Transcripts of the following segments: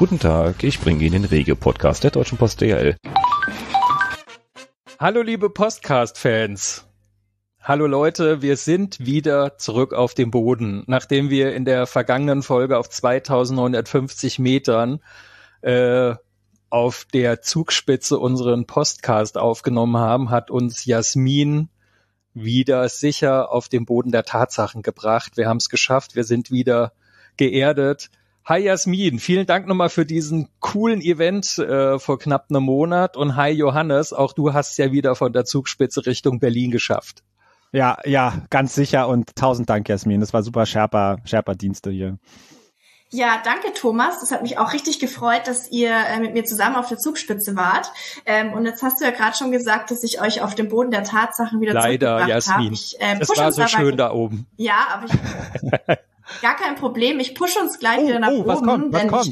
Guten Tag, ich bringe Ihnen den Regio-Podcast der Deutschen Post DHL. Hallo liebe Postcast-Fans. Hallo Leute, wir sind wieder zurück auf dem Boden. Nachdem wir in der vergangenen Folge auf 2950 Metern auf der Zugspitze unseren Postcast aufgenommen haben, hat uns Jasmin wieder sicher auf den Boden der Tatsachen gebracht. Wir haben es geschafft, wir sind wieder geerdet. Hi Jasmin, vielen Dank nochmal für diesen coolen Event vor knapp einem Monat. Und hi Johannes, auch du hast ja wieder von der Zugspitze Richtung Berlin geschafft. Ja, ganz sicher und 1000 Dank, Jasmin. Das war super Sherpa-Dienste hier. Ja, danke Thomas. Das hat mich auch richtig gefreut, dass ihr mit mir zusammen auf der Zugspitze wart. Und jetzt hast du ja gerade schon gesagt, dass ich euch auf dem Boden der Tatsachen wieder Leider, Jasmin. Es war so schön da oben. Ja, aber gar kein Problem. Ich pushe uns gleich wieder nach oben, was kommt?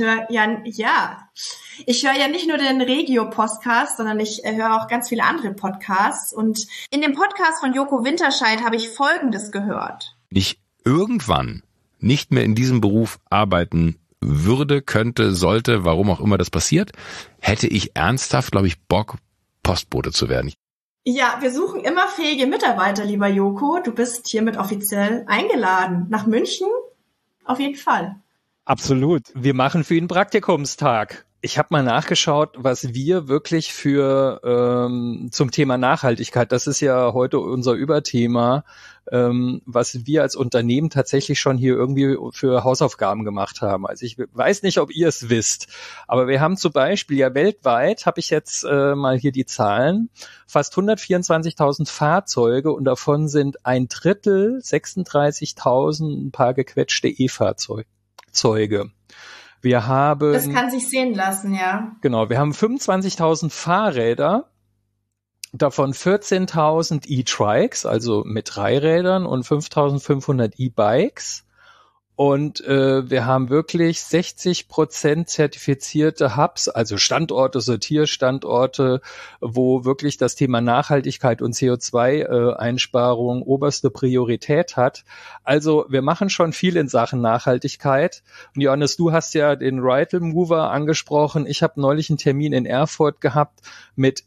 Ich höre ja nicht nur den Regio-Podcast, sondern ich höre auch ganz viele andere Podcasts. Und in dem Podcast von Joko Winterscheid habe ich Folgendes gehört. Ich irgendwann nicht mehr in diesem Beruf arbeiten würde, könnte, sollte, warum auch immer das passiert, hätte ich ernsthaft, glaube ich, Bock, Postbote zu werden. Ja, wir suchen immer fähige Mitarbeiter, lieber Joko. Du bist hiermit offiziell eingeladen. Nach München? Auf jeden Fall. Absolut. Wir machen für ihn Praktikumstag. Ich habe mal nachgeschaut, was wir wirklich für zum Thema Nachhaltigkeit, das ist ja heute unser Überthema, was wir als Unternehmen tatsächlich schon hier irgendwie für Hausaufgaben gemacht haben. Also ich weiß nicht, ob ihr es wisst, aber wir haben zum Beispiel ja weltweit, habe ich jetzt mal hier die Zahlen, fast 124.000 Fahrzeuge und davon sind ein Drittel, 36.000, ein paar gequetschte E-Fahrzeuge. Wir haben, das kann sich sehen lassen, ja. Genau, wir haben 25.000 Fahrräder, davon 14.000 E-Trikes, also mit 3 Rädern und 5.500 E-Bikes. Und wir haben wirklich 60% zertifizierte Hubs, also Standorte, Sortierstandorte, wo wirklich das Thema Nachhaltigkeit und CO2-Einsparung oberste Priorität hat. Also wir machen schon viel in Sachen Nachhaltigkeit. Und Johannes, du hast ja den Rital Mover angesprochen. Ich habe neulich einen Termin in Erfurt gehabt mit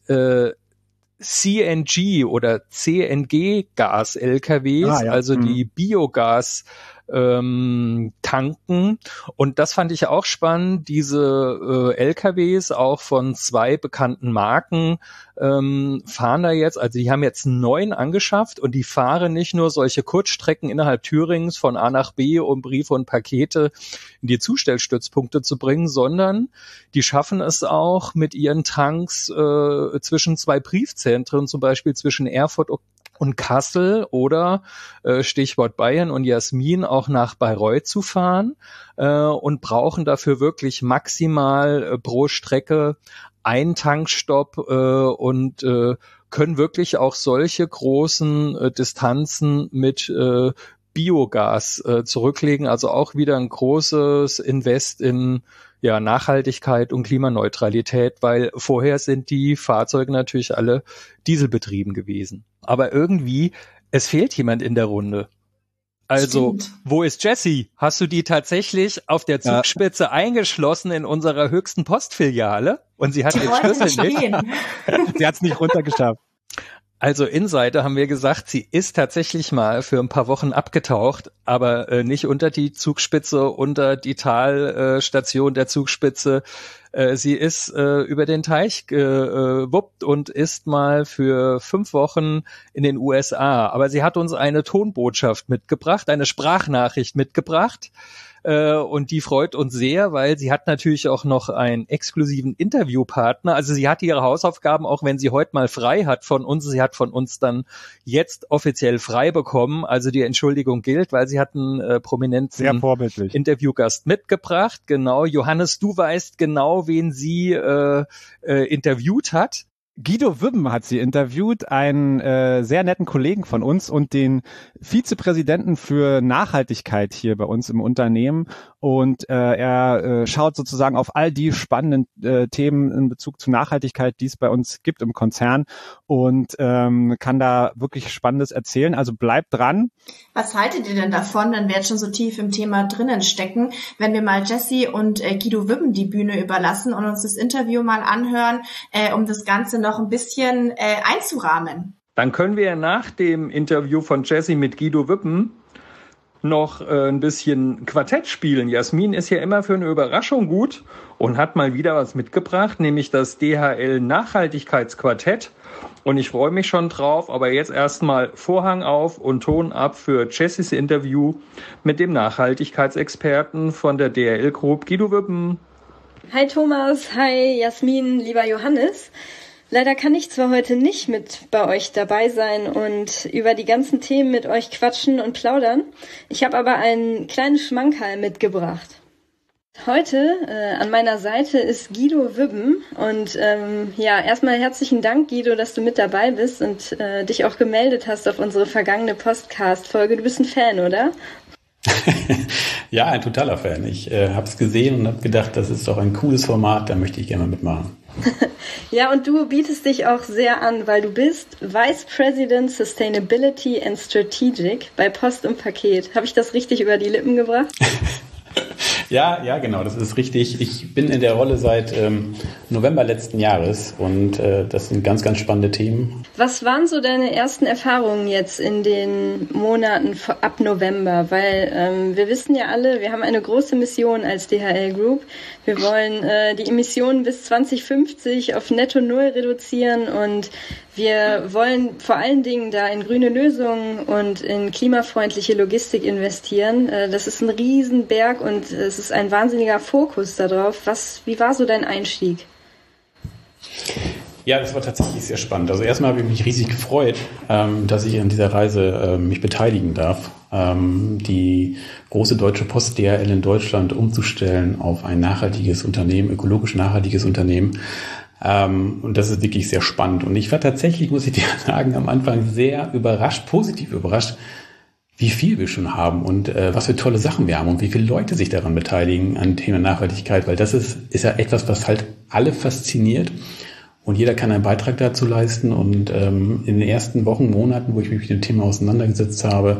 CNG oder CNG-Gas-LKWs, also die Biogas tanken. Und das fand ich auch spannend. Diese LKWs auch von 2 bekannten Marken fahren da jetzt, also die haben jetzt 9 angeschafft und die fahren nicht nur solche Kurzstrecken innerhalb Thürings von A nach B, um Briefe und Pakete in die Zustellstützpunkte zu bringen, sondern die schaffen es auch mit ihren Tanks zwischen 2 Briefzentren, zum Beispiel zwischen Erfurt und Kassel oder Stichwort Bayern und Jasmin auch nach Bayreuth zu fahren und brauchen dafür wirklich maximal pro Strecke einen Tankstopp und können wirklich auch solche großen Distanzen mit Biogas zurücklegen. Also auch wieder ein großes Invest in Nachhaltigkeit und Klimaneutralität, weil vorher sind die Fahrzeuge natürlich alle dieselbetrieben gewesen. Aber irgendwie, es fehlt jemand in der Runde. Also, wo ist Jessie? Hast du die tatsächlich auf der Zugspitze eingeschlossen in unserer höchsten Postfiliale? Und sie hat den Schlüssel nicht. Sie hat es nicht runtergeschafft. Also Insider haben wir gesagt, sie ist tatsächlich mal für ein paar Wochen abgetaucht, aber nicht unter die Zugspitze, unter die Talstation der Zugspitze. Sie ist über den Teich gewuppt und ist mal für 5 Wochen in den USA. Aber sie hat uns eine Tonbotschaft mitgebracht, eine Sprachnachricht mitgebracht. Und die freut uns sehr, weil sie hat natürlich auch noch einen exklusiven Interviewpartner. Also sie hat ihre Hausaufgaben, auch wenn sie heute mal frei hat von uns. Sie hat von uns dann jetzt offiziell frei bekommen. Also die Entschuldigung gilt, weil sie hat einen prominenten Interviewgast mitgebracht. Genau, Johannes, du weißt genau, wen sie interviewt hat. Guido Wübben hat sie interviewt, einen sehr netten Kollegen von uns und den Vizepräsidenten für Nachhaltigkeit hier bei uns im Unternehmen. Und er schaut sozusagen auf all die spannenden Themen in Bezug zu Nachhaltigkeit, die es bei uns gibt im Konzern und kann da wirklich Spannendes erzählen. Also bleibt dran. Was haltet ihr denn davon, wenn wir jetzt schon so tief im Thema drinnen stecken, wenn wir mal Jessie und Guido Wübben die Bühne überlassen und uns das Interview mal anhören, um das Ganze noch ein bisschen einzurahmen? Dann können wir nach dem Interview von Jessie mit Guido Wübben noch ein bisschen Quartett spielen. Jasmin ist ja immer für eine Überraschung gut und hat mal wieder was mitgebracht, nämlich das DHL Nachhaltigkeitsquartett. Und ich freue mich schon drauf, aber jetzt erstmal Vorhang auf und Ton ab für Jessies Interview mit dem Nachhaltigkeitsexperten von der DHL Group, Guido Wübben. Hi Thomas, hi Jasmin, lieber Johannes. Leider kann ich zwar heute nicht mit bei euch dabei sein und über die ganzen Themen mit euch quatschen und plaudern. Ich habe aber einen kleinen Schmankerl mitgebracht. Heute an meiner Seite ist Guido Wübben und erstmal herzlichen Dank, Guido, dass du mit dabei bist und dich auch gemeldet hast auf unsere vergangene Podcast-Folge. Du bist ein Fan, oder? Ja, ein totaler Fan. Ich habe es gesehen und habe gedacht, das ist doch ein cooles Format, da möchte ich gerne mitmachen. Ja, und du bietest dich auch sehr an, weil du bist Vice President Sustainability and Strategic bei Post und Paket. Habe ich das richtig über die Lippen gebracht? Ja, genau, das ist richtig. Ich bin in der Rolle seit November letzten Jahres und das sind ganz, ganz spannende Themen. Was waren so deine ersten Erfahrungen jetzt in den Monaten ab November? Weil wir wissen ja alle, wir haben eine große Mission als DHL Group. Wir wollen die Emissionen bis 2050 auf Netto Null reduzieren und wir wollen vor allen Dingen da in grüne Lösungen und in klimafreundliche Logistik investieren. Das ist ein Riesenberg und es ist ein wahnsinniger Fokus darauf. Wie war so dein Einstieg? Ja, das war tatsächlich sehr spannend. Also erstmal habe ich mich riesig gefreut, dass ich an dieser Reise mich beteiligen darf, die große Deutsche Post DHL in Deutschland umzustellen auf ein nachhaltiges Unternehmen, ökologisch nachhaltiges Unternehmen. Und das ist wirklich sehr spannend. Und ich war tatsächlich, muss ich dir sagen, am Anfang sehr überrascht, positiv überrascht, wie viel wir schon haben und was für tolle Sachen wir haben und wie viele Leute sich daran beteiligen an Thema Nachhaltigkeit, weil das ist ja etwas, was halt alle fasziniert und jeder kann einen Beitrag dazu leisten. Und in den ersten Wochen, Monaten, wo ich mich mit dem Thema auseinandergesetzt habe,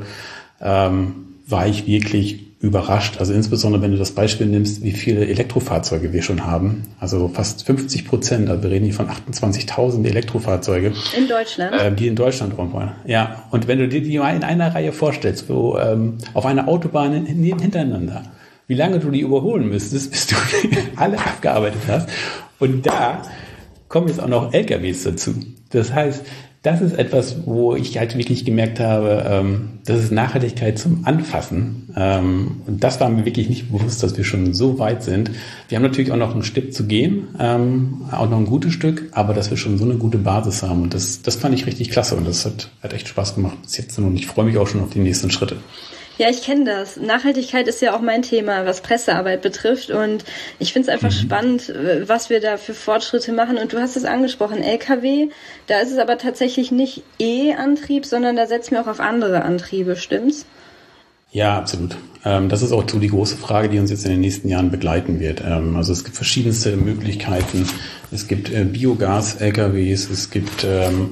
war ich wirklich überrascht. Also insbesondere, wenn du das Beispiel nimmst, wie viele Elektrofahrzeuge wir schon haben. Also fast 50%, also wir reden hier von 28.000 Elektrofahrzeuge. In Deutschland? Die in Deutschland rumfahren. Ja, und wenn du dir die mal in einer Reihe vorstellst, wo auf einer Autobahn hintereinander, wie lange du die überholen müsstest, bis du alle abgearbeitet hast. Und da kommen jetzt auch noch LKWs dazu. Das heißt, das ist etwas, wo ich halt wirklich gemerkt habe, das ist Nachhaltigkeit zum Anfassen. Und das war mir wirklich nicht bewusst, dass wir schon so weit sind. Wir haben natürlich auch noch ein Stück zu gehen, auch noch ein gutes Stück, aber dass wir schon so eine gute Basis haben. Und das fand ich richtig klasse und das hat echt Spaß gemacht bis jetzt. Und ich freue mich auch schon auf die nächsten Schritte. Ja, ich kenne das. Nachhaltigkeit ist ja auch mein Thema, was Pressearbeit betrifft. Und ich finde es einfach spannend, was wir da für Fortschritte machen. Und du hast es angesprochen, LKW. Da ist es aber tatsächlich nicht E-Antrieb, sondern da setzen wir auch auf andere Antriebe, stimmt's? Ja, absolut. Das ist auch so die große Frage, die uns jetzt in den nächsten Jahren begleiten wird. Also es gibt verschiedenste Möglichkeiten. Es gibt Biogas-LKWs, es gibt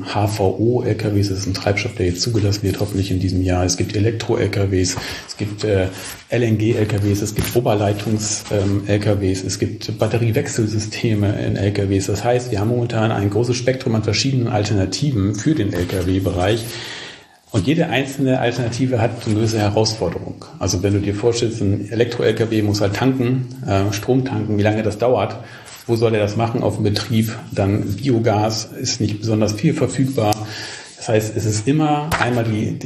HVO-LKWs, das ist ein Treibstoff, der jetzt zugelassen wird, hoffentlich in diesem Jahr. Es gibt Elektro-LKWs, es gibt LNG-LKWs, es gibt Oberleitungs-LKWs, es gibt Batteriewechselsysteme in LKWs. Das heißt, wir haben momentan ein großes Spektrum an verschiedenen Alternativen für den LKW-Bereich. Und jede einzelne Alternative hat eine gewisse Herausforderung. Also wenn du dir vorstellst, ein Elektro-LKW muss halt tanken, Strom tanken, wie lange das dauert, wo soll er das machen auf dem Betrieb? Dann Biogas ist nicht besonders viel verfügbar. Das heißt, es ist immer einmal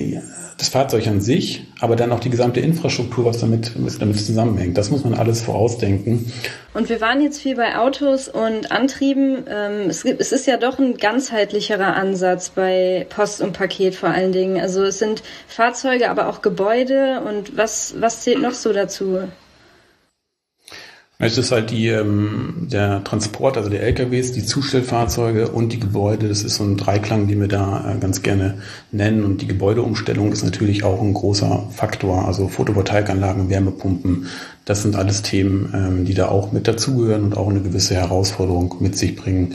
das Fahrzeug an sich, aber dann auch die gesamte Infrastruktur, was damit zusammenhängt. Das muss man alles vorausdenken. Und wir waren jetzt viel bei Autos und Antrieben. Es ist ja doch ein ganzheitlicherer Ansatz bei Post und Paket vor allen Dingen. Also es sind Fahrzeuge, aber auch Gebäude. Und was zählt noch so dazu? Es ist halt der Transport, also der LKWs, die Zustellfahrzeuge und die Gebäude. Das ist so ein Dreiklang, den wir da ganz gerne nennen. Und die Gebäudeumstellung ist natürlich auch ein großer Faktor. Also Photovoltaikanlagen, Wärmepumpen, das sind alles Themen, die da auch mit dazugehören und auch eine gewisse Herausforderung mit sich bringen.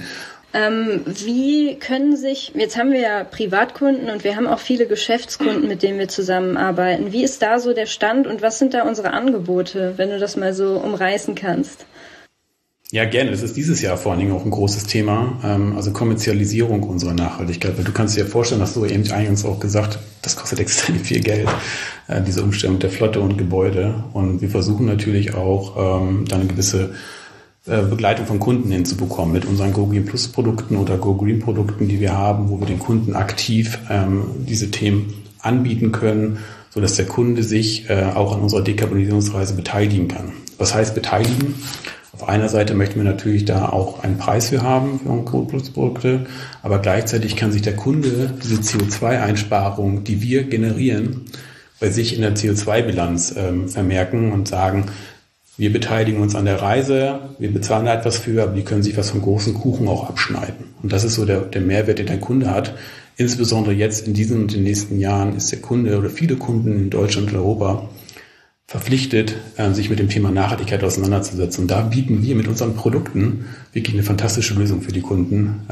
Wie können sich, jetzt haben wir ja Privatkunden und wir haben auch viele Geschäftskunden, mit denen wir zusammenarbeiten. Wie ist da so der Stand und was sind da unsere Angebote, wenn du das mal so umreißen kannst? Ja, gerne. Das ist dieses Jahr vor allen Dingen auch ein großes Thema, also Kommerzialisierung unserer Nachhaltigkeit. Weil du kannst dir ja vorstellen, hast du eben eingangs auch gesagt, das kostet extrem viel Geld, diese Umstellung der Flotte und Gebäude. Und wir versuchen natürlich auch, da eine gewisse Begleitung von Kunden hinzubekommen mit unseren Go Green Plus Produkten oder Go Green Produkten, die wir haben, wo wir den Kunden aktiv diese Themen anbieten können, so dass der Kunde sich auch an unserer Dekarbonisierungsreise beteiligen kann. Was heißt beteiligen? Auf einer Seite möchten wir natürlich da auch einen Preis für haben für unsere Go Plus Produkte, aber gleichzeitig kann sich der Kunde diese CO2-Einsparung, die wir generieren, bei sich in der CO2-Bilanz vermerken und sagen, wir beteiligen uns an der Reise, wir bezahlen da etwas für, aber die können sich was vom großen Kuchen auch abschneiden. Und das ist so der Mehrwert, den der Kunde hat. Insbesondere jetzt in diesen und den nächsten Jahren ist der Kunde oder viele Kunden in Deutschland und Europa verpflichtet, sich mit dem Thema Nachhaltigkeit auseinanderzusetzen. Und da bieten wir mit unseren Produkten wirklich eine fantastische Lösung für die Kunden,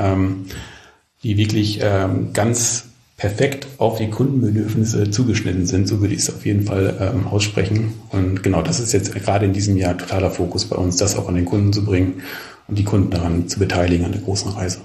die wirklich ganz perfekt auf die Kundenbedürfnisse zugeschnitten sind. So würde ich es auf jeden Fall aussprechen. Und genau das ist jetzt gerade in diesem Jahr totaler Fokus bei uns, das auch an den Kunden zu bringen und die Kunden daran zu beteiligen an der großen Reise.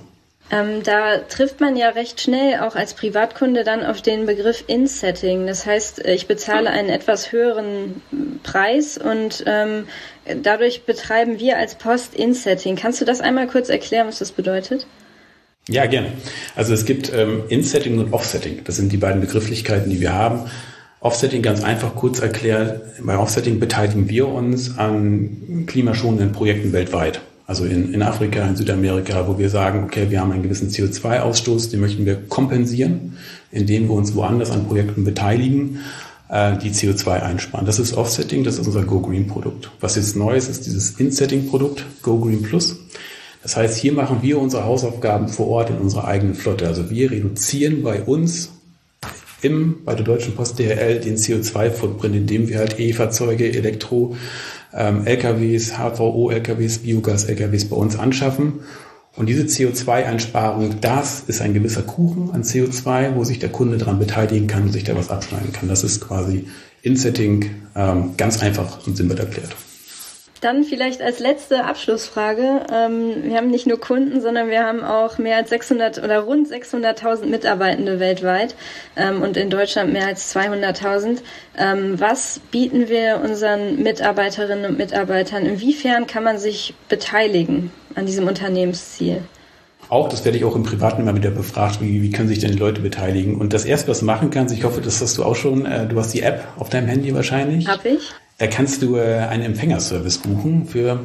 Da trifft man ja recht schnell auch als Privatkunde dann auf den Begriff In-Setting. Das heißt, ich bezahle einen etwas höheren Preis und dadurch betreiben wir als Post In-Setting. Kannst du das einmal kurz erklären, was das bedeutet? Ja, gerne. Also es gibt In-Setting und Off-Setting. Das sind die beiden Begrifflichkeiten, die wir haben. Offsetting ganz einfach kurz erklärt. Bei Offsetting beteiligen wir uns an klimaschonenden Projekten weltweit. Also in Afrika, in Südamerika, wo wir sagen, okay, wir haben einen gewissen CO2-Ausstoß, den möchten wir kompensieren, indem wir uns woanders an Projekten beteiligen, die CO2 einsparen. Das ist Offsetting, das ist unser Go Green Produkt. Was jetzt neu ist dieses In-Setting-Produkt, Go Green Plus. Das heißt, hier machen wir unsere Hausaufgaben vor Ort in unserer eigenen Flotte. Also wir reduzieren bei uns bei der Deutschen Post DHL den CO2-Footprint, indem wir halt E-Fahrzeuge, LKWs, HVO-LKWs, Biogas-LKWs bei uns anschaffen. Und diese CO2-Einsparung, das ist ein gewisser Kuchen an CO2, wo sich der Kunde daran beteiligen kann und sich da was abschneiden kann. Das ist quasi In-Setting, ganz einfach und simpel erklärt. Dann vielleicht als letzte Abschlussfrage. Wir haben nicht nur Kunden, sondern wir haben auch mehr als 600 oder rund 600.000 Mitarbeitende weltweit und in Deutschland mehr als 200.000. Was bieten wir unseren Mitarbeiterinnen und Mitarbeitern? Inwiefern kann man sich beteiligen an diesem Unternehmensziel? Auch, das werde ich auch im Privaten immer wieder befragt, wie können sich denn die Leute beteiligen? Und das Erste, was du machen kannst, ich hoffe, das hast du auch schon, du hast die App auf deinem Handy wahrscheinlich. Hab ich. Da kannst du einen Empfängerservice buchen für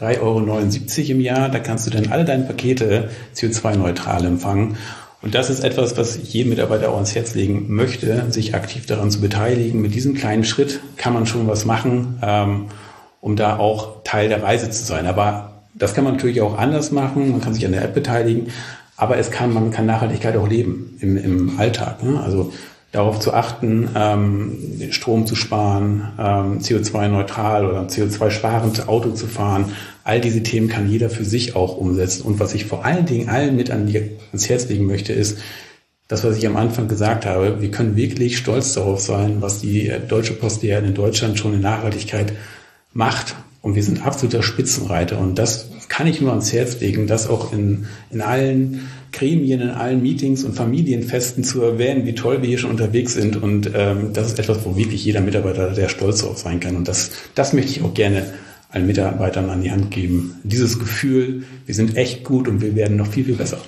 3,79 € im Jahr. Da kannst du dann alle deine Pakete CO2-neutral empfangen. Und das ist etwas, was ich jedem Mitarbeiter auch ans Herz legen möchte, sich aktiv daran zu beteiligen. Mit diesem kleinen Schritt kann man schon was machen, um da auch Teil der Reise zu sein. Aber das kann man natürlich auch anders machen. Man kann sich an der App beteiligen. Aber man kann Nachhaltigkeit auch leben im Alltag, ne? Also darauf zu achten, Strom zu sparen, CO2-neutral oder CO2-sparend Auto zu fahren. All diese Themen kann jeder für sich auch umsetzen. Und was ich vor allen Dingen allen mit ans Herz legen möchte, ist das, was ich am Anfang gesagt habe. Wir können wirklich stolz darauf sein, was die Deutsche Post DHL in Deutschland schon in Nachhaltigkeit macht. Und wir sind absoluter Spitzenreiter. Und das kann ich nur ans Herz legen, das auch in allen Gremien, in allen Meetings und Familienfesten zu erwähnen, wie toll wir hier schon unterwegs sind. Und das ist etwas, wo wirklich jeder Mitarbeiter sehr stolz drauf sein kann. Und das möchte ich auch gerne allen Mitarbeitern an die Hand geben. Dieses Gefühl, wir sind echt gut und wir werden noch viel, viel besser.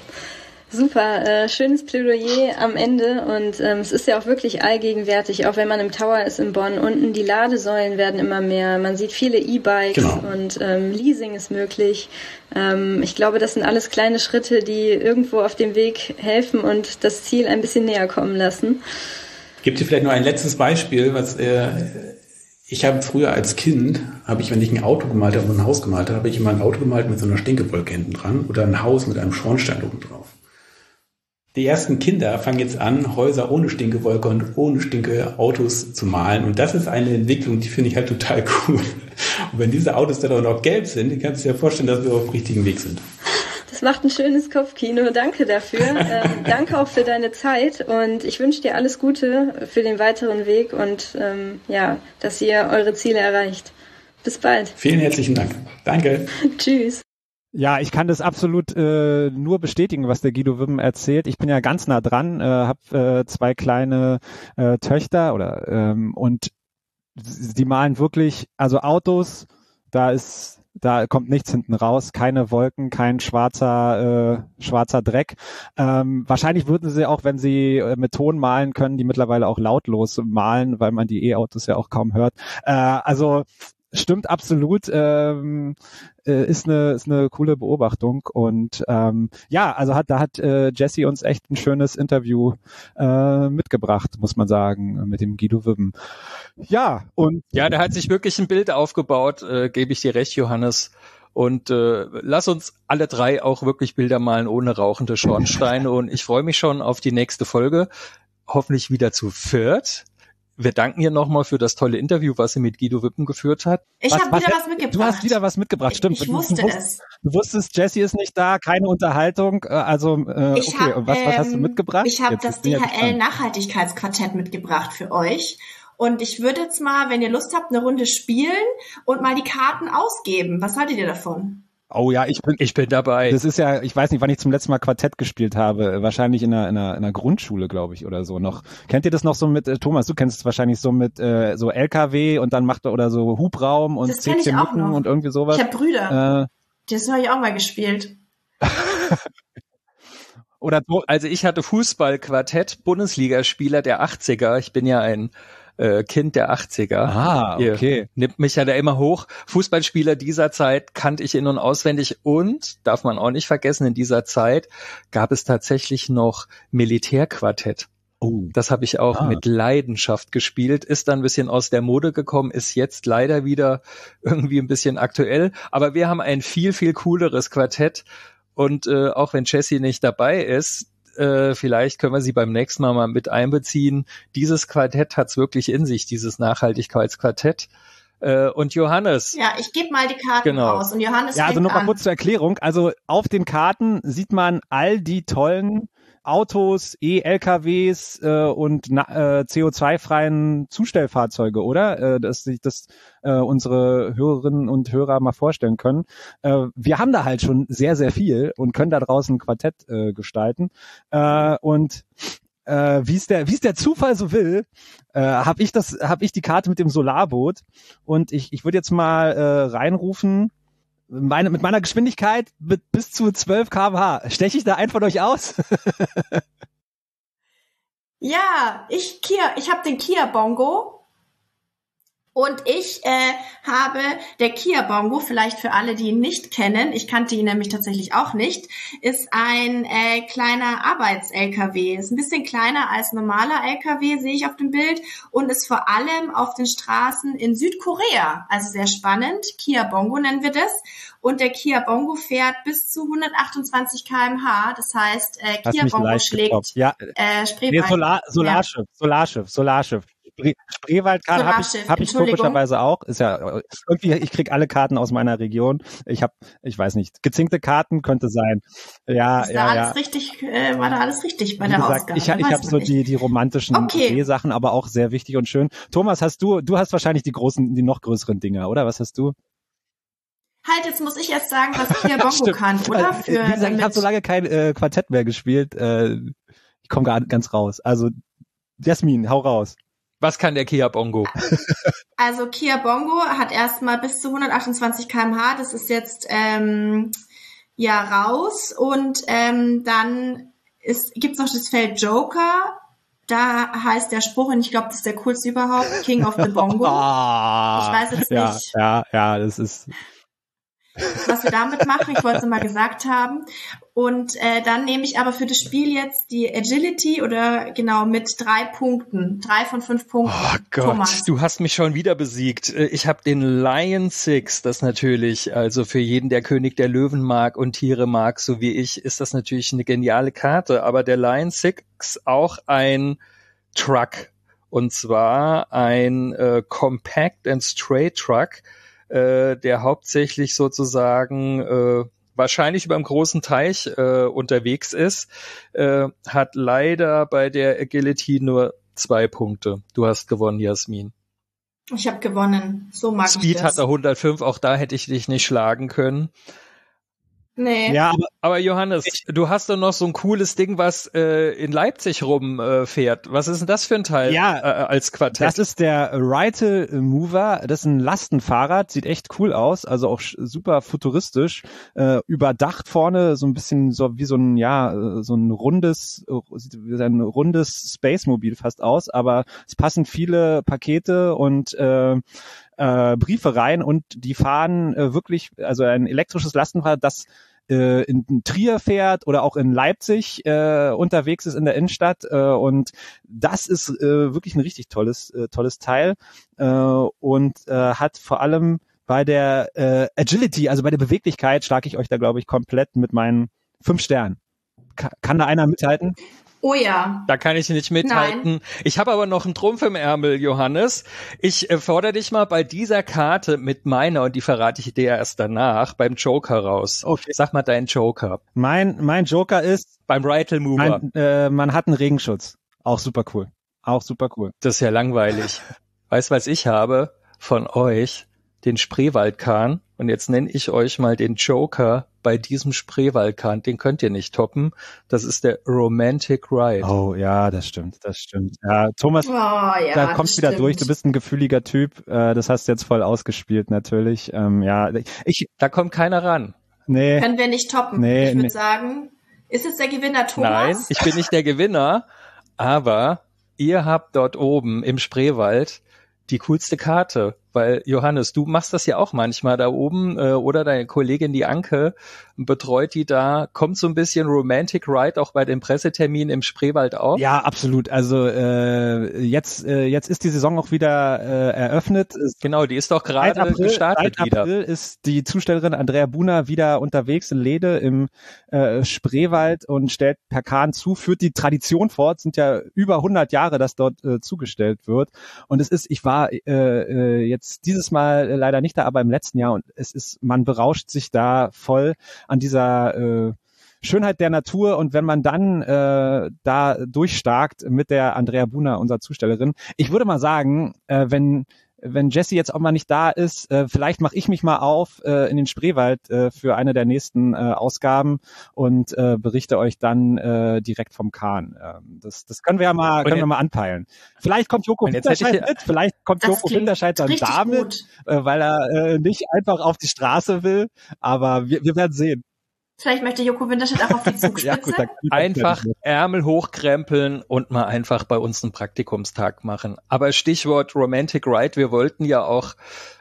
Super, schönes Plädoyer am Ende und es ist ja auch wirklich allgegenwärtig, auch wenn man im Tower ist in Bonn. Unten die Ladesäulen werden immer mehr, man sieht viele E-Bikes, genau. Und Leasing ist möglich. Ich glaube, das sind alles kleine Schritte, die irgendwo auf dem Weg helfen und das Ziel ein bisschen näher kommen lassen. Ich gebe dir vielleicht noch ein letztes Beispiel, was Ich habe früher als Kind, wenn ich ein Auto gemalt habe und ein Haus gemalt habe, habe ich immer ein Auto gemalt mit so einer Stinkewolke hinten dran oder ein Haus mit einem Schornstein oben drauf. Die ersten Kinder fangen jetzt an, Häuser ohne Stinkewolke und ohne Stinkeautos zu malen. Und das ist eine Entwicklung, die finde ich halt total cool. Und wenn diese Autos dann auch noch gelb sind, dann kannst du dir vorstellen, dass wir auf dem richtigen Weg sind. Das macht ein schönes Kopfkino. Danke dafür. Danke auch für deine Zeit. Und ich wünsche dir alles Gute für den weiteren Weg und dass ihr eure Ziele erreicht. Bis bald. Vielen herzlichen Dank. Danke. Tschüss. Ja, ich kann das absolut nur bestätigen, was der Guido Wibben erzählt. Ich bin ja ganz nah dran, habe 2 kleine Töchter und die malen wirklich, also Autos, da kommt nichts hinten raus, keine Wolken, kein schwarzer Dreck. Wahrscheinlich würden sie auch, wenn sie mit Ton malen können, die mittlerweile auch lautlos malen, weil man die E-Autos ja auch kaum hört. Also stimmt absolut, ist eine coole Beobachtung und also hat Jesse uns echt ein schönes Interview mitgebracht, muss man sagen, mit dem Guido Wibben. Ja, und ja, der hat sich wirklich ein Bild aufgebaut, gebe ich dir recht, Johannes. Und lass uns alle 3 auch wirklich Bilder malen ohne rauchende Schornsteine und ich freue mich schon auf die nächste Folge, hoffentlich wieder zu 4. Wir danken ihr nochmal für das tolle Interview, was sie mit Guido Wibben geführt hat. Ich habe wieder was mitgebracht. Du hast wieder was mitgebracht, stimmt. Ich wusste es. Du wusstest, Jessie ist nicht da, keine Unterhaltung. Okay, und was hast du mitgebracht? Ich habe das DHL-Nachhaltigkeitsquartett mitgebracht für euch. Und ich würde jetzt mal, wenn ihr Lust habt, eine Runde spielen und mal die Karten ausgeben. Was haltet ihr davon? Oh ja, ich bin dabei. Das ist ja, ich weiß nicht, wann ich zum letzten Mal Quartett gespielt habe. Wahrscheinlich in einer Grundschule, glaube ich, oder so noch. Kennt ihr das noch so mit, Thomas, du kennst es wahrscheinlich so mit so LKW und dann macht er oder so Hubraum und CC Mücken und irgendwie sowas. Ich habe Brüder. Das habe ich auch mal gespielt. Oder also ich hatte Fußballquartett, Bundesligaspieler der 80er. Ich bin ja ein Kind der 80er. Ah, okay. Nimmt mich ja da immer hoch. Fußballspieler dieser Zeit kannte ich in- und auswendig und, darf man auch nicht vergessen, in dieser Zeit gab es tatsächlich noch Militärquartett. Oh. Das habe ich auch mit Leidenschaft gespielt, ist dann ein bisschen aus der Mode gekommen, ist jetzt leider wieder irgendwie ein bisschen aktuell. Aber wir haben ein viel, viel cooleres Quartett und auch wenn Jessie nicht dabei ist, vielleicht können wir sie beim nächsten Mal mit einbeziehen. Dieses Quartett hat's wirklich in sich, dieses Nachhaltigkeitsquartett. Und Johannes. Ja, ich gebe mal die Karten raus und Johannes ja, also noch mal an. kurz zur Erklärung. Also auf den Karten sieht man all die tollen Autos, E-LKWs und CO2-freien Zustellfahrzeuge, oder? Dass sich das unsere Hörerinnen und Hörer mal vorstellen können. Wir haben da halt schon sehr, sehr viel und können da draußen ein Quartett gestalten. Und wie es der Zufall so will, habe ich die Karte mit dem Solarboot und ich würde jetzt mal reinrufen. Mit meiner Geschwindigkeit mit bis zu 12 km/h. Steche ich da einen von euch aus? Ja, ich habe den Kia Bongo. Und ich habe der Kia Bongo, vielleicht für alle, die ihn nicht kennen, ich kannte ihn nämlich tatsächlich auch nicht, ist ein kleiner Arbeits-LKW. Ist ein bisschen kleiner als normaler LKW, sehe ich auf dem Bild, und ist vor allem auf den Straßen in Südkorea. Also sehr spannend. Kia Bongo nennen wir das. Und der Kia Bongo fährt bis zu 128 km/h. Das heißt, Kia Bongo schlägt Solarschiff. Spreewaldkarte habe ich komischerweise auch. Ist ja irgendwie, ich krieg alle Karten aus meiner Region. Ich weiß nicht, gezinkte Karten könnte sein. Ja, alles richtig, war da alles richtig bei der Ausgabe? Ich habe so die romantischen Sachen, aber auch sehr wichtig und schön. Thomas, du hast wahrscheinlich die noch größeren Dinger, oder? Was hast du? Halt, jetzt muss ich erst sagen, was Kia Bongo kann, oder? Wie gesagt, ich habe so lange kein Quartett mehr gespielt. Ich komme gerade ganz raus. Also Jasmin, hau raus. Was kann der Kia Bongo? Also Kia Bongo hat erstmal bis zu 128 km/h. Das ist jetzt raus. Und dann gibt's noch das Feld Joker. Da heißt der Spruch, und ich glaube, das ist der coolste überhaupt, King of the Bongo. Ich weiß jetzt nicht. Ja, das ist... was wir damit machen. Ich wollte es mal gesagt haben. Und dann nehme ich aber für das Spiel jetzt die Agility oder genau mit 3 Punkten. 3 von 5 Punkten. Oh Gott, Thomas. du hast mich schon wieder besiegt. Ich habe den Lion Six, das natürlich, also für jeden, der König der Löwen mag und Tiere mag, so wie ich, ist das natürlich eine geniale Karte. Aber der Lion Six auch ein Truck. Und zwar ein Compact and Straight Truck, der hauptsächlich sozusagen wahrscheinlich über einem großen Teich unterwegs ist, hat leider bei der Agility nur 2 Punkte. Du hast gewonnen, Jasmin. Ich habe gewonnen. So mag ich Speed das. hat er 105, auch da hätte ich dich nicht schlagen können. Nee. Ja, Aber Johannes, du hast doch noch so ein cooles Ding, was in Leipzig rumfährt. Was ist denn das für ein Teil als Quartett? Das ist der Reitel Mover. Das ist ein Lastenfahrrad, sieht echt cool aus, also auch super futuristisch, überdacht vorne, so ein bisschen so wie so ein rundes Space-Mobil fast aus, aber es passen viele Pakete und Briefe rein und die fahren wirklich, also ein elektrisches Lastenfahrrad, das in Trier fährt oder auch in Leipzig unterwegs ist in der Innenstadt und das ist wirklich ein richtig tolles Teil und hat vor allem bei der Agility, also bei der Beweglichkeit, schlage ich euch da, glaube ich, komplett mit meinen 5 Sternen. Kann da einer mithalten? Oh ja. Da kann ich nicht mithalten. Nein. Ich habe aber noch einen Trumpf im Ärmel, Johannes. Ich fordere dich mal bei dieser Karte mit meiner, und die verrate ich dir erst danach, beim Joker raus. Okay. Sag mal deinen Joker. Mein Joker ist Beim Reitel Mover. man hat einen Regenschutz. Auch super cool. Das ist ja langweilig. Weißt du, was ich habe von euch? Den Spreewaldkahn. Und jetzt nenne ich euch mal den Joker bei diesem Spreewaldkahn. Den könnt ihr nicht toppen. Das ist der Romantic Ride. Oh ja, das stimmt. Ja, Thomas, Ja, da kommst du wieder stimmt. durch. Du bist ein gefühliger Typ. Das hast du jetzt voll ausgespielt, natürlich. Da kommt keiner ran. Nee. Können wir nicht toppen. Nee, Ich würde nee. sagen, ist es der Gewinner Thomas? Nein, ich bin nicht der Gewinner, aber ihr habt dort oben im Spreewald die coolste Karte, weil Johannes, du machst das ja auch manchmal da oben oder deine Kollegin die Anke betreut die da, kommt so ein bisschen Romantic Ride auch bei den Presseterminen im Spreewald auf? Ja, absolut. Also jetzt ist die Saison auch wieder eröffnet. Genau, die ist doch gerade gestartet seit wieder. April ist die Zustellerin Andrea Buna wieder unterwegs in Lede im Spreewald und stellt per Kahn zu, führt die Tradition fort. Es sind ja über 100 Jahre, dass dort zugestellt wird. Und ich war jetzt dieses Mal leider nicht da, aber im letzten Jahr und man berauscht sich da voll an dieser Schönheit der Natur und wenn man dann da durchstarkt mit der Andrea Buna, unserer Zustellerin, ich würde mal sagen, wenn Jessie jetzt auch mal nicht da ist, vielleicht mache ich mich mal auf in den Spreewald für eine der nächsten Ausgaben und berichte euch dann direkt vom Kahn. Das können wir ja mal, anpeilen. Vielleicht kommt Joko Winterscheid mit, vielleicht kommt Joko Winterscheid dann damit, weil er nicht einfach auf die Straße will, aber wir werden sehen. Vielleicht möchte Joko Winterscheid auch auf die Zugspitze. Ja, gut, Einfach Ärmel hochkrempeln und mal einfach bei uns einen Praktikumstag machen. Aber Stichwort Romantic Ride, wir wollten ja auch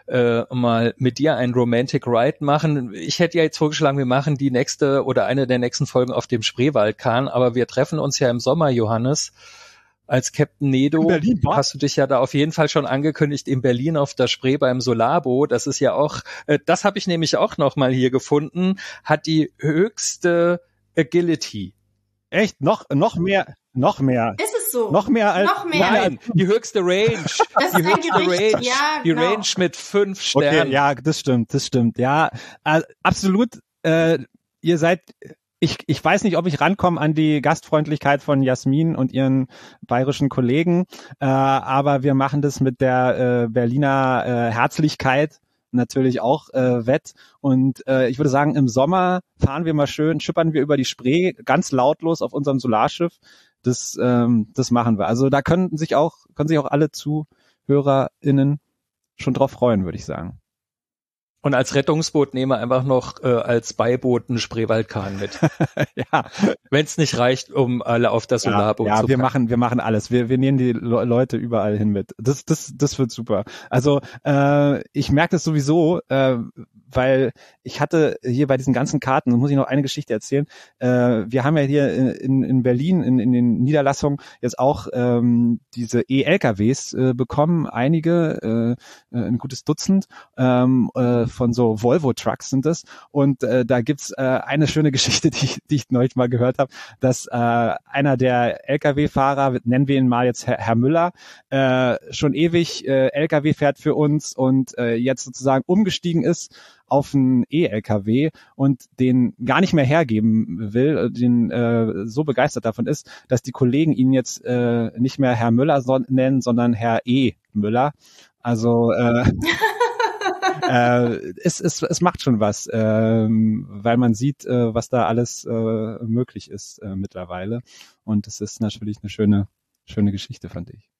mal mit dir einen Romantic Ride machen. Ich hätte ja jetzt vorgeschlagen, wir machen die nächste oder eine der nächsten Folgen auf dem Spreewaldkahn, aber wir treffen uns ja im Sommer, Johannes. Als Captain Nedo Berlin, hast du dich ja da auf jeden Fall schon angekündigt in Berlin auf der Spree beim Solabo. Das ist ja auch, das habe ich nämlich auch noch mal hier gefunden, hat die höchste Agility. Echt? Noch mehr? Ist es so? Noch mehr als... Noch mehr. Nein, die höchste Range. Das ist ein Gericht. Ja, Die genau. Range mit 5 Sternen. Okay, ja, das stimmt. Ja, absolut. Ihr seid... Ich weiß nicht, ob ich rankomme an die Gastfreundlichkeit von Jasmin und ihren bayerischen Kollegen, aber wir machen das mit der Berliner Herzlichkeit natürlich auch wett. Und ich würde sagen, im Sommer fahren wir mal schön, schippern wir über die Spree ganz lautlos auf unserem Solarschiff. Das machen wir. Also da können sich auch alle ZuhörerInnen schon drauf freuen, würde ich sagen. Und als Rettungsboot nehmen wir einfach noch als Beiboot einen Spreewaldkahn mit. Ja. Wenn es nicht reicht, um alle auf das Solarboot zu packen. wir machen alles. Wir nehmen die Leute überall hin mit. Das wird super. Also ich merke das sowieso, weil ich hatte hier bei diesen ganzen Karten, muss ich noch eine Geschichte erzählen, wir haben ja hier in Berlin in den Niederlassungen jetzt auch diese E-LKWs bekommen, einige, ein gutes Dutzend, von so Volvo-Trucks sind es, und da gibt's eine schöne Geschichte, die ich neulich mal gehört habe, dass einer der LKW-Fahrer, nennen wir ihn mal jetzt Herr Müller, schon ewig LKW fährt für uns und jetzt sozusagen umgestiegen ist auf einen E-LKW und den gar nicht mehr hergeben will, den so begeistert davon ist, dass die Kollegen ihn jetzt nicht mehr Herr Müller nennen, sondern Herr E. Müller. Also es macht schon was, weil man sieht, was da alles möglich ist mittlerweile. Und es ist natürlich eine schöne Geschichte, fand ich.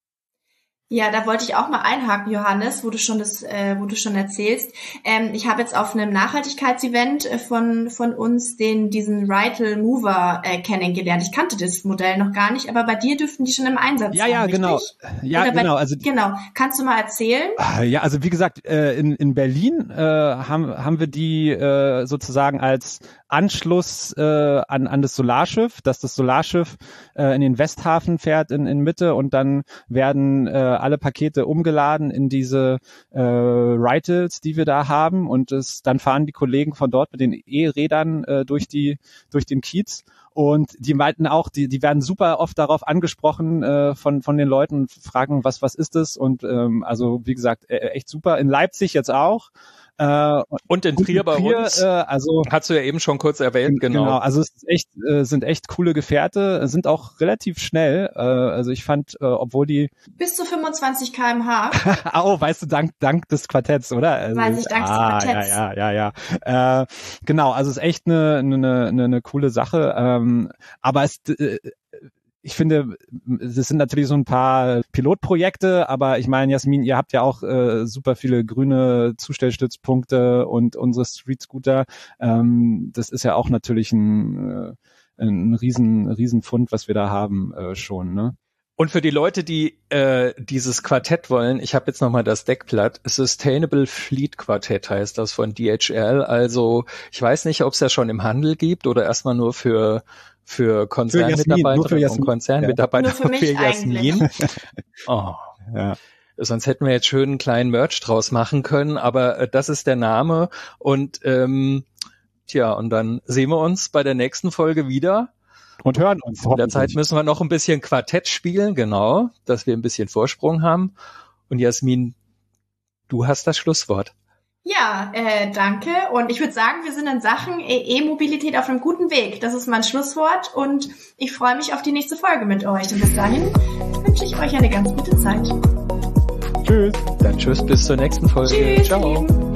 Ja, da wollte ich auch mal einhaken, Johannes, wo du schon erzählst. Ich habe jetzt auf einem Nachhaltigkeitsevent von uns diesen Rital Mover kennengelernt. Ich kannte das Modell noch gar nicht, aber bei dir dürften die schon im Einsatz sein. Ja, genau. Ja, genau. Genau. Kannst du mal erzählen? Ja, also wie gesagt, in Berlin haben wir die sozusagen als Anschluss an das Solarschiff, dass das Solarschiff in den Westhafen fährt in Mitte, und dann werden alle Pakete umgeladen in diese Ritals, die wir da haben, und dann fahren die Kollegen von dort mit den E-Rädern durch den Kiez. Und die meinten auch, die werden super oft darauf angesprochen von den Leuten und fragen, was ist das? Und also wie gesagt, echt super. In Leipzig jetzt auch. Und in Trier bei uns, also hast du ja eben schon kurz erwähnt, genau. Also es ist echt, sind echt coole Gefährte, sind auch relativ schnell. Also ich fand, obwohl die bis zu 25 km/h. Oh, weißt du, dank des Quartetts, oder? Also weiß ich, dank des Quartetts. Ja. Genau, also es ist echt eine coole Sache. Aber ich finde, es sind natürlich so ein paar Pilotprojekte, aber ich meine, Jasmin, ihr habt ja auch super viele grüne Zustellstützpunkte und unsere Street Scooter. Das ist ja auch natürlich ein Riesenfund, was wir da haben schon, ne? Und für die Leute, die dieses Quartett wollen, ich habe jetzt nochmal das Deckblatt, Sustainable Fleet Quartett heißt das von DHL. Also ich weiß nicht, ob es ja schon im Handel gibt oder erstmal nur für Konzernmitarbeiter und Konzernmitarbeiter für Jasmin. Oh. Ja. Sonst hätten wir jetzt schön einen kleinen Merch draus machen können, aber das ist der Name. Und und dann sehen wir uns bei der nächsten Folge wieder. Und hören uns. In der Zeit müssen wir noch ein bisschen Quartett spielen, genau, dass wir ein bisschen Vorsprung haben. Und Jasmin, du hast das Schlusswort. Ja, danke. Und ich würde sagen, wir sind in Sachen E-Mobilität auf einem guten Weg. Das ist mein Schlusswort und ich freue mich auf die nächste Folge mit euch. Und bis dahin wünsche ich euch eine ganz gute Zeit. Tschüss. Dann tschüss, bis zur nächsten Folge. Tschüss. Ciao.